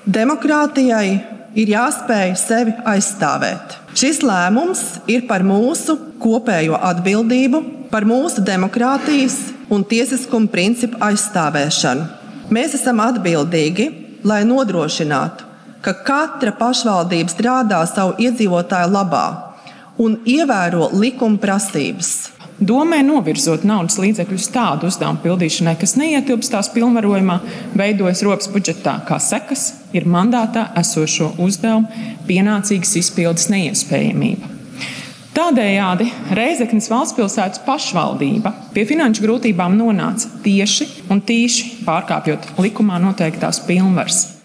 Demokrātijai ir jāspēj sevi aizstāvēt. Šis lēmums ir par mūsu kopējo atbildību, par mūsu demokrātijas un tiesiskuma principu aizstāvēšanu. Mēs esam atbildīgi, lai nodrošinātu, ka katra pašvaldība strādā savu iedzīvotāju labā un ievēro likuma prasības. Domē novirzot naudas līdzekļus tādu uzdevumu pildīšanai, kas neietilpst tās pilnvarojumā, veidojas rops budžetā, kā sekas ir mandātā esošo uzdevumu pienācīgas izpildes neiespējamība. Tādējādi Reizeknes Valstspilsētas pašvaldība pie finanšu grūtībām nonāca tieši un tīši pārkāpjot likumā noteiktās pilnvaras.